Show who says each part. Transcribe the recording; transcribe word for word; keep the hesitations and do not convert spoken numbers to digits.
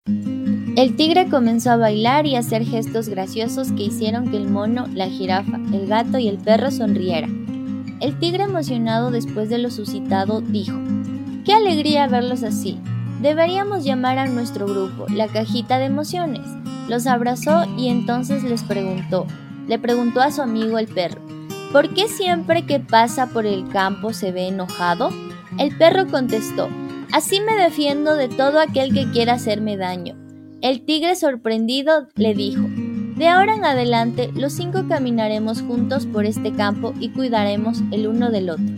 Speaker 1: El tigre comenzó a bailar y a hacer gestos graciosos que hicieron que el mono, la jirafa, el gato y el perro sonrieran. El tigre, emocionado después de lo suscitado, dijo: ¡Qué alegría verlos así! Deberíamos llamar a nuestro grupo la cajita de emociones. Los abrazó y entonces les preguntó, le preguntó a su amigo el perro: ¿por qué siempre que pasa por el campo se ve enojado? El perro contestó: así me defiendo de todo aquel que quiera hacerme daño. El tigre, sorprendido, le dijo: de ahora en adelante los cinco caminaremos juntos por este campo y cuidaremos el uno del otro.